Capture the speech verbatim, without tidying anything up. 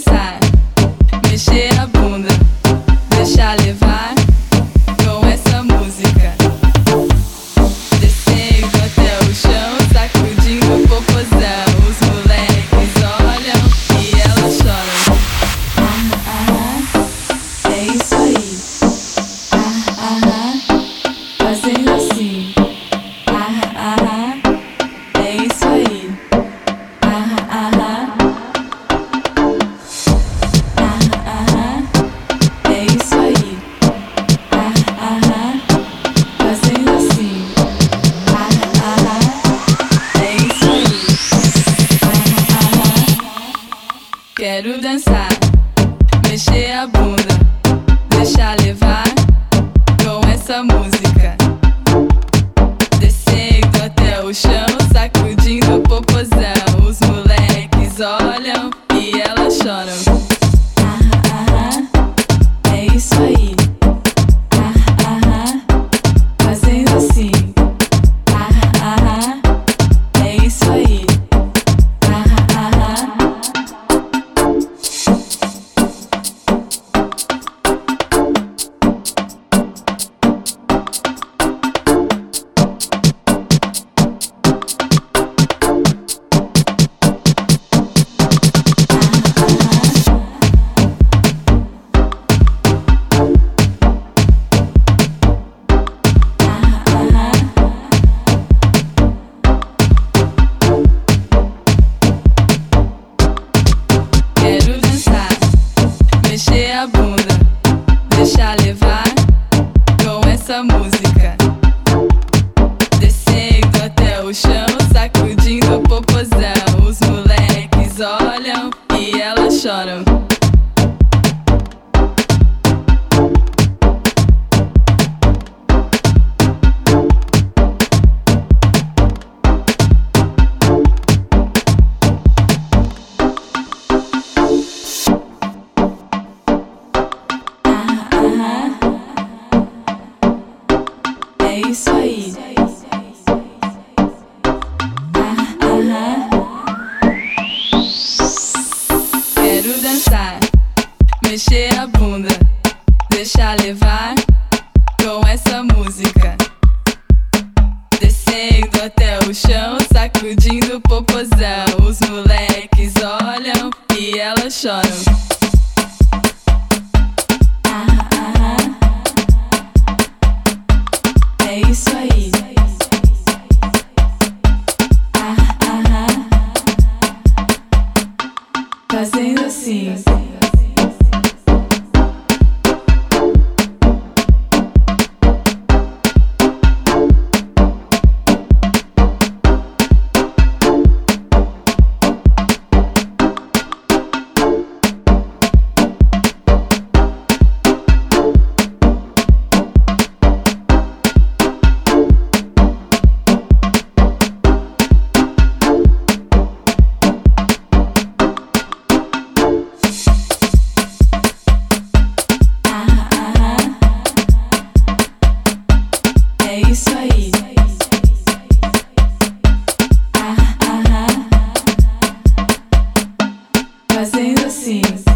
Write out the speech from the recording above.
dançar, mexer a bunda, deixar levar com essa música. Descendo até o chão, sacudindo o popozão. Os moleques olham e elas choram. Ah, ah, é isso aí. Ah, ah, fazendo assim. Ah, ah, é isso aí. Ah, ah, é isso aí. Ah, ah, fazendo assim. Ah, ah, é isso aí. Ah, ah, quero dançar, mexer a bunda, deixar levar com essa música. Descendo até o chão, sacudindo o popozão. Os moleques olham e elas choram. É isso aí. Ah, ah, fazendo assim. Ah, ah, é isso aí. Ah, ah, quero dançar, mexer a bunda, deixar levar com essa música. Descendo até o chão, sacudindo o popozão. Os moleques olham e elas choram. É isso aí. Ah, ah, quero dançar, mexer a bunda, deixar levar com essa música. Descendo até o chão, sacudindo o popozão. Os moleques olham e elas choram. É isso aí. Ah, ah, fazendo assim. É isso aí. Ah, ah, fazendo assim.